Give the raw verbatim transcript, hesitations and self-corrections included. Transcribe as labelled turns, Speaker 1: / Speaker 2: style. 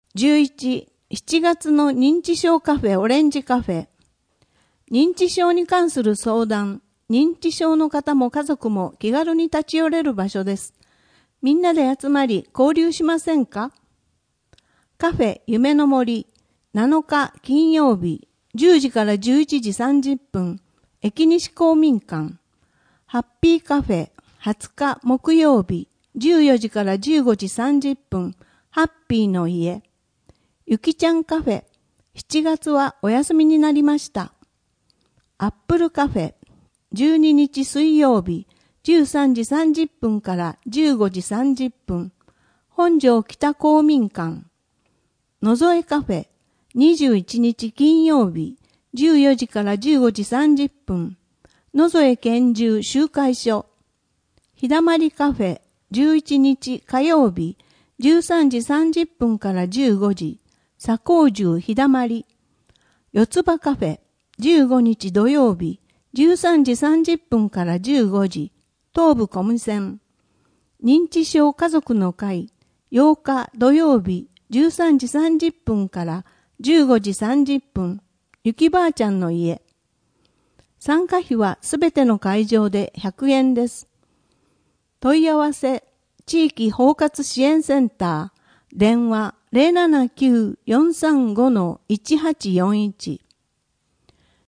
Speaker 1: じゅういち、しちがつの認知症カフェオレンジカフェ。認知症に関する相談、認知症の方も家族も気軽に立ち寄れる場所です。みんなで集まり交流しませんか？カフェ夢の森、なのか金曜日、じゅうじからじゅういちじさんじゅっぷん、駅西公民館。ハッピーカフェ、はつか木曜日、じゅうよじからじゅうごじさんじゅっぷん、ハッピーの家。ゆきちゃんカフェ、しちがつはお休みになりました。アップルカフェ、じゅうににち水曜日、じゅうさんじさんじゅっぷんからじゅうごじさんじゅっぷん、本庄北公民館。のぞえカフェ、にじゅういちにち金曜日、じゅうよじからじゅうごじさんじゅっぷん、のぞえ拳銃集会所。ひだまりカフェ、じゅういちにち火曜日、じゅうさんじさんじゅっぷんからじゅうごじ、左高住ひだまり。四つ葉カフェ、じゅうごにち土曜日、じゅうさんじさんじゅっぷんからじゅうごじ、東武小無線。認知症家族の会、ようか土曜日、じゅうさんじさんじゅっぷんからじゅうごじさんじゅっぷん、ゆきばあちゃんの家。参加費はすべての会場でひゃくえんです。問い合わせ、地域包括支援センター、電話 ゼロななきゅう よんさんご いちはちよんいち。